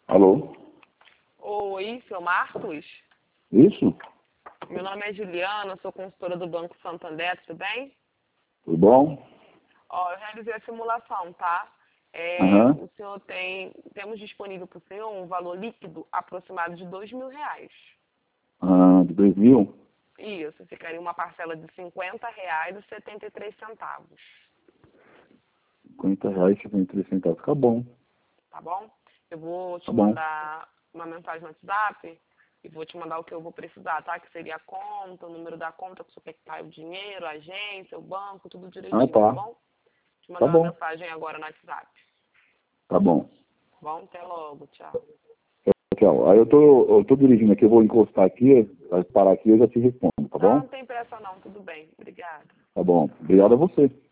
Alô? Oi, seu Marcos? Isso? Meu nome é Juliana, sou consultora do Banco Santander, tudo bem? Tudo bom? Ó, eu realizei a simulação, tá? Aham. O senhor temos disponível para o senhor um valor líquido aproximado de R$ 2.000. De 2000? Isso, ficaria uma parcela de R$ 50,73, R$ 50,73. Fica bom. tá bom? Eu vou Tá te bom. mandar uma mensagem no WhatsApp e vou te mandar o que eu vou precisar, tá? Que seria a conta, o número da conta que o senhor quer que caia o dinheiro, a agência, o banco, tudo direitinho, tá Tá. bom? Te Tá mandar uma bom. mensagem agora no WhatsApp. Tá bom. Tá bom? Até logo, tchau. Tchau. Aí eu tô dirigindo aqui, eu vou encostar aqui, vai parar aqui e eu já te respondo, tá Não, bom? não tem pressa não, tudo bem. Obrigada. Tá bom. Obrigado a você.